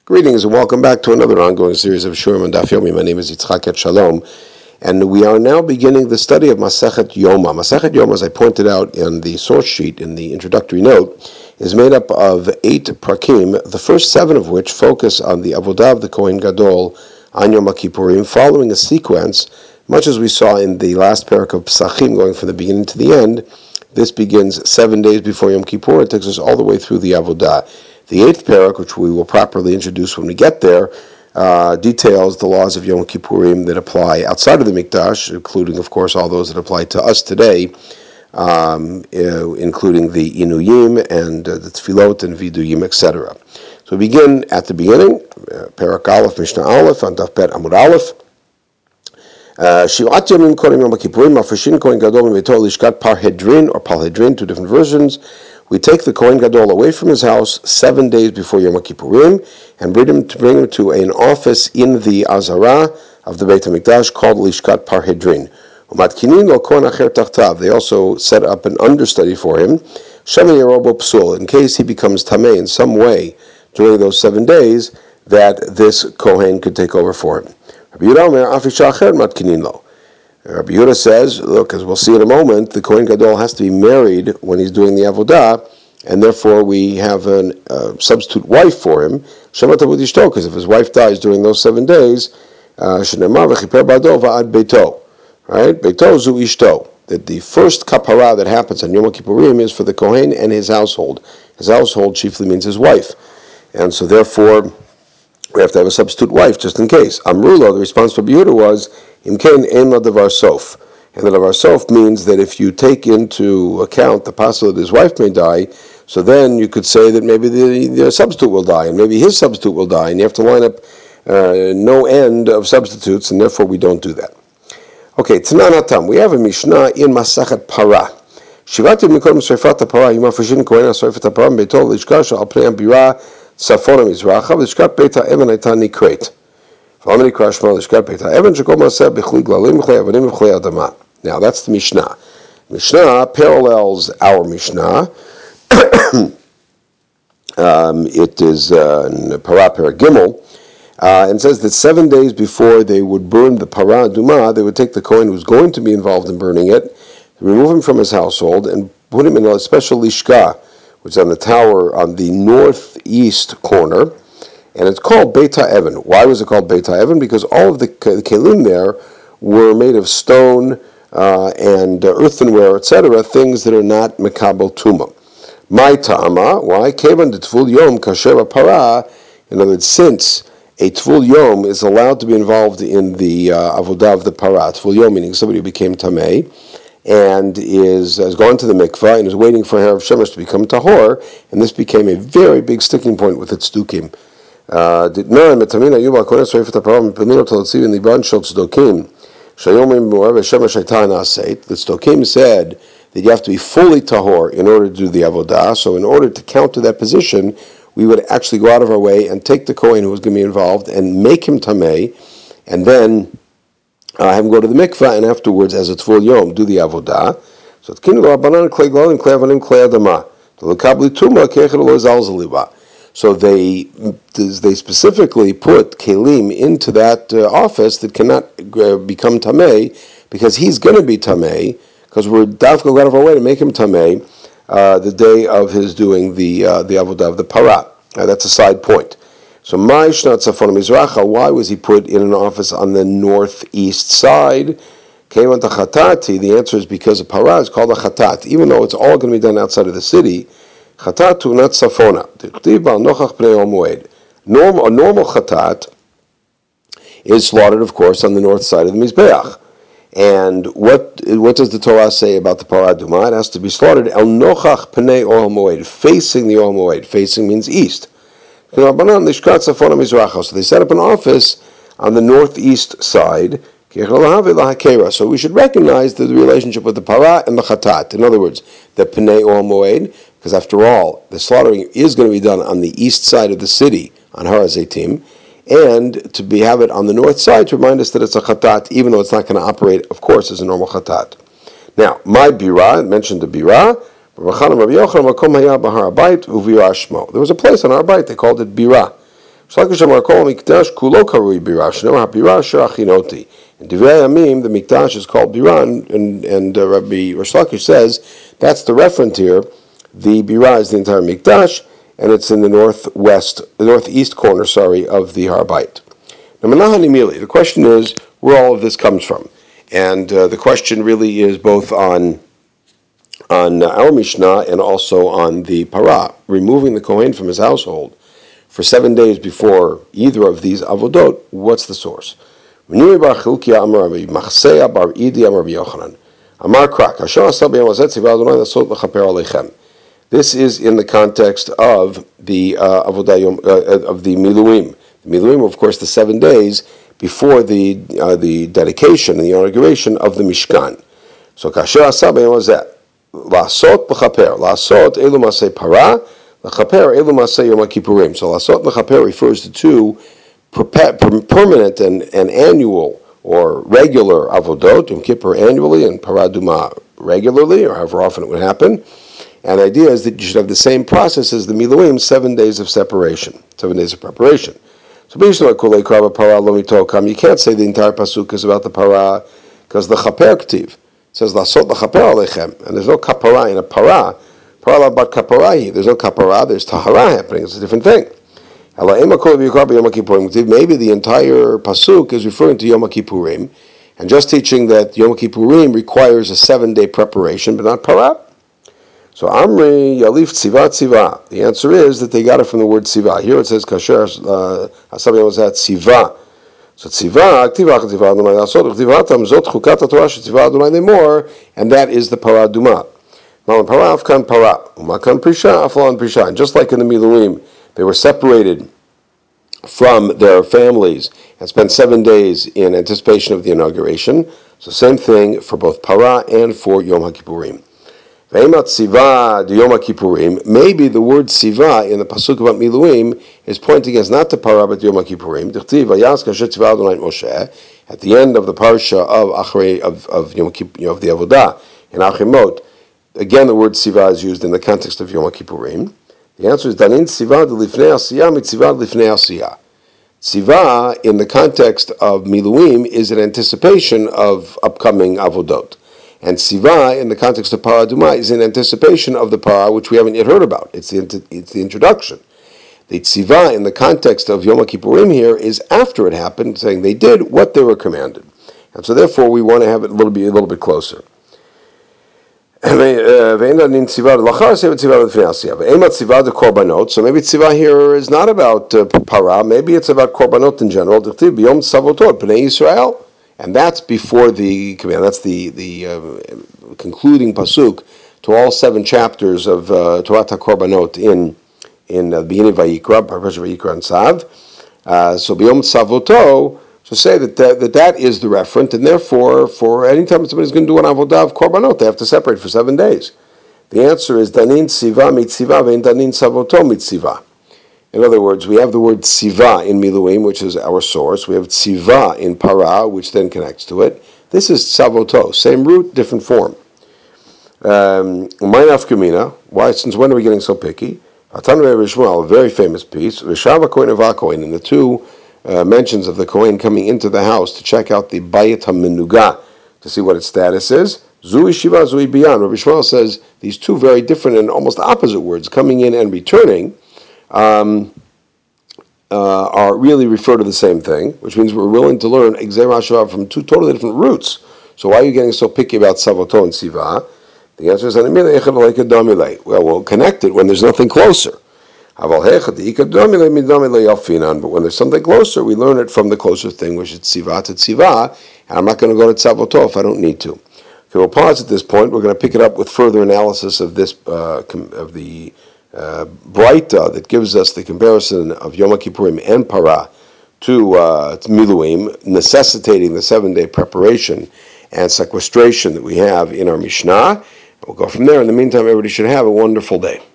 Greetings and welcome back to another ongoing series of Shurim and Daf Yomi. My name is Yitzchak Et Shalom, and we are now beginning the study of Masechet Yoma. Masechet Yoma, as I pointed out in the source sheet in the introductory note, is made up of 8 prakim, the first 7 of which focus on the avodah of the Kohen Gadol on Yom Kippurim, following a sequence, much as we saw in the last parak of Pesachim, going from the beginning to the end. This begins 7 days before Yom Kippur. It takes us all the way through the avodah. The 8th parak, which we will properly introduce when we get there, details the laws of Yom Kippurim that apply outside of the Mikdash, including, of course, all those that apply to us today, including the Inuyim and the Tefillot and Viduyim, etc. So we begin at the beginning, Parak Aleph, Mishnah Aleph, on Daf Bet Amud Aleph. Shivat Yomim Korim Yom Kippurim, Mafreshin Kohen Gadol Mimeto Lishkat Parhedrin, or Parhedrin, 2 different versions. We take the Kohen Gadol away from his house 7 days before Yom Kippurim and bring him to an office in the Azara of the Beit HaMikdash called Lishkat Parhedrin. They also set up an understudy for him, in case he becomes tamei in some way during those 7 days, that this Kohen could take over for him. Rabbi Yehuda says, look, as we'll see in a moment, the Kohen Gadol has to be married when he's doing the avodah, and therefore we have a substitute wife for him, because if his wife dies during those 7 days, right? Beito zu ishto, that the first kapara that happens on Yom Kippurim is for the Kohen and his household. His household chiefly means his wife, and so therefore we have to have a substitute wife just in case. Amrulo, the response to Yehuda was, Imken ein la davar sof. And the davar sof means that if you take into account the possibility that his wife may die, so then you could say that maybe the substitute will die, and maybe his substitute will die, and you have to line up no end of substitutes, and therefore we don't do that. Okay, Tanan Hatam, we have a Mishnah in Masachet Para. Shivat Yom Korim Sreifat HaPara, Yimafreshin Kohen HaSreifat HaPara, Beitol Lishkash Al Pnei HaBira, Safona Mizracha, Lishkat Beit HaEvan Hayta Nikret. Now that's the Mishnah. Mishnah parallels our Mishnah. It is Parah Gimel, and says that 7 days before they would burn the Parah Aduma, they would take the Kohen who's going to be involved in burning it, remove him from his household, and put him in a special lishka, which is on the tower on the northeast corner. And it's called Beit HaEvan. Why was it called Beit HaEvan? Because all of the kelim there were made of stone and earthenware, etc., things that are not mekabel tuma. My ta'ama, why? Kevan de Tvul Yom kasher para. In other words, since a Tvul Yom is allowed to be involved in the avodah of the para, Tvul Yom meaning somebody who became tamei, and has gone to the mikvah and is waiting for Harav Shemesh to become tahor, and this became a very big sticking point with its tzdukim. The Stokim said that you have to be fully tahor in order to do the avodah. So in order to counter that position, we would actually go out of our way and take the Kohen who was going to be involved and make him tamei, and then have him go to the mikvah, and afterwards, as a tvul yom, do the avodah. So so they specifically put kelim into that office that cannot become tamei, because he's going to be tamei, because we're dafka out of our way to make him tamei the day of his doing the avodah of the parah. That's a side point. So why was he put in an office on the northeast side? The answer is because a parah is called a chatat, even though it's all going to be done outside of the city. Chatat not safona. A normal chatat is slaughtered, of course, on the north side of the mizbeach. And what does the Torah say about the parah aduma? It has to be slaughtered el nochach pnei oel moed, facing the oel moed. Facing means east. So they set up an office on the northeast side. So we should recognize the relationship with the parah and the chatat. In other words, the pnei oel moed, because after all, the slaughtering is going to be done on the east side of the city, on Har HaZeitim, and to have it on the north side to remind us that it's a chatat, even though it's not going to operate, of course, as a normal chatat. Now, my birah, I mentioned the birah. There was a place on Har Bayit, they called it birah. Shlakish Amar Kol Mikdash Kulo Karui Birash. No Habirash Achinoti. In Divrei Yamim, the Mikdash is called Biran, and Rabbi Rish Lakish says that's the referent here. The Birah is the entire Mikdash, and it's in the northeast corner, of the Har Bayit. Now, Menachem Mili, the question is where all of this comes from, and the question really is both on our Mishnah and also on the Parah, removing the Kohen from his household for 7 days before either of these avodot. What's the source? Menuri bar Chilkiah Amar Rabbi Machseya bar Idi Amar Rabbi Yochanan Amar Krak Hashem Asal B'Yom Hazeh Tziva Adonai Lasot L'Chaper Aleichem. This is in the context of the avodah of the Miluim. The Miluim, of course, the 7 days before the dedication and the inauguration of the Mishkan. So Kasher Asal B'Yom Hazeh Lasot L'Chaper Lasot Elu Masei Parah L'Chaper Elu Masei Yom Kippurim. So Lasot L'Chaper refers to two permanent and annual or regular avodot, Yom Kippur annually and Parah Adumah regularly, or however often it would happen. And the idea is that you should have the same process as the Miluim, 7 days of separation, 7 days of preparation. So basically, you can't say the entire pasuk is about the Parah, because the Chaper Ktiv says Lasot L'Chaper Aleichem, and there's no Kapara in a Parah. Parah about Kaparahi. There's no Kapara, there's Tahara happening. It's a different thing. Maybe the entire pasuk is referring to Yom Kippurim, and just teaching that Yom Kippurim requires a 7-day preparation, but not Parah. So Amri Yalif Tziva Tziva. The answer is that they got it from the word Tziva. Here it says Kasher Asabim was at Tziva. So Tziva, Aktiva Tziva Adonai Lasot, Aktivatam Zot Chukat Torah Tziva Adonai Lemor, and that is the Parah Adumah. Now Parah Afkan Parah, Umakan Prisha Aflan Prisha. And just like in the Miluim, they were separated from their families and spent 7 days in anticipation of the inauguration. So same thing for both Parah and for Yom HaKippurim. Ve'emat Siva de Yom HaKippurim. Maybe the word Siva in the pasuk about Miluim is pointing us not to Parah but to Yom HaKippurim. D'chtiv Vayas Kasher Tziva Adonai Moshe. At the end of the parsha of Yom Kippur, of the Avodah in Achimot, again the word Siva is used in the context of Yom HaKippurim. The answer is Danin Tziva de Lifnei Asiyah Mitziva de Lifnei Asiyah. Tziva in the context of Miluim is an anticipation of upcoming Avodot. And Tziva in the context of Parah Adumah is in anticipation of the Parah, which we haven't yet heard about. It's the introduction. The Tziva in the context of Yom Kippurim here is after it happened, saying they did what they were commanded. And so therefore we want to have it a little bit closer. So maybe Tziva here is not about Parah, maybe it's about Korbanot in general. And that's before the command. That's the concluding pasuk to all 7 chapters of Torah HaKorbanot in the beginning of Vayikra, Parashat Vayikra and Tzav. So B'yom Tzavoto, so say that is the referent, and therefore, for any time somebody's going to do an avodah of korbanot, they have to separate for 7 days. The answer is danin tziva mitziva ve'in danin tzavoto mitziva. In other words, we have the word tziva in Miluim, which is our source. We have tziva in Parah, which then connects to it. This is tzavoto, same root, different form. Umayna Afkamina. Why? Since when are we getting so picky? Hatan Rei Rishmael, a very famous piece. Rishav HaKohen and Vakohen, and the two mentions of the Kohen coming into the house to check out the Bayit HaMenuga to see what its status is. Zui Shiva, Zui Biyan. Rabbi Shmuel says these two very different and almost opposite words, coming in and returning, are really refer to the same thing, which means we're willing to learn Gzera HaShav from two totally different roots. So why are you getting so picky about Savoto and Siva? The answer is, well, we'll connect it when there's nothing closer. But when there's something closer, we learn it from the closer thing, which is Tziva to Tziva, and I'm not going to go to Tzavoto if I don't need to. Okay, we'll pause at this point. We're going to pick it up with further analysis of this, of the Braita that gives us the comparison of Yom Kippurim and Parah to Miluim, necessitating the 7-day preparation and sequestration that we have in our Mishnah. We'll go from there. In the meantime, everybody should have a wonderful day.